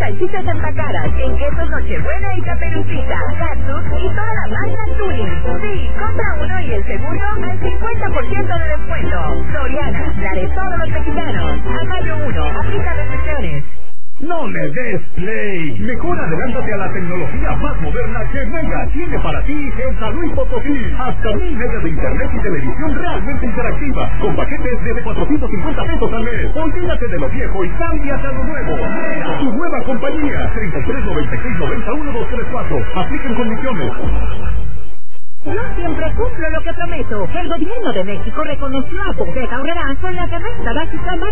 salchichas empacadas, en quesos Nochebuena y Caperucita, Cactus y toda la marca Turing. Sí, compra uno y el segundo al 50% de descuento. Soriana, la de todos los mexicanos. A mayo 1, aplica restricciones. No le des play. Mejor adelántate a la tecnología más moderna que Mega tiene para ti en San Luis Potosí. Hasta 1000 megas de internet y televisión realmente interactiva, con paquetes desde 450 pesos al mes. Olvídate de lo viejo y cámbiate a lo nuevo. Mega, tu nueva compañía. 33 96 90 1234. Apliquen condiciones. Yo siempre cumplo lo que prometo. El gobierno de México reconoció a Bodega Aurrerá con la canasta básica más